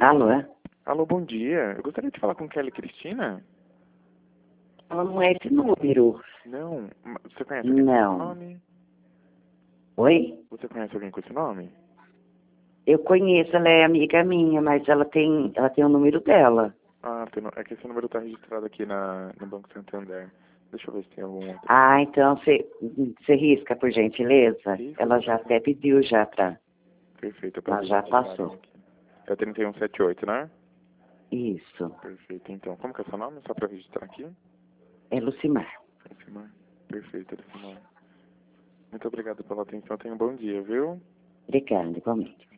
Alô? Alô, bom dia. Eu gostaria de falar com Kelly Cristina. Ela não é esse número. Não. Você conhece alguém com esse Não. nome? Oi? Você conhece alguém com esse nome? Eu conheço, ela é amiga minha, mas ela tem o número dela. Ah, é que esse número está registrado aqui no Banco Santander. Deixa eu ver se tem algum outro. Ah, então você risca, por gentileza? Risco, Ela com já certeza. até pediu já pra... Perfeito, eu Ela peço já pra tirarem passou. aqui. É 3178, né? Isso. Perfeito, então. Como que é seu nome? Só para registrar aqui? É Lucimar. Lucimar. Perfeito, Lucimar. Muito obrigado pela atenção. Tenha um bom dia, viu? Obrigada, igualmente.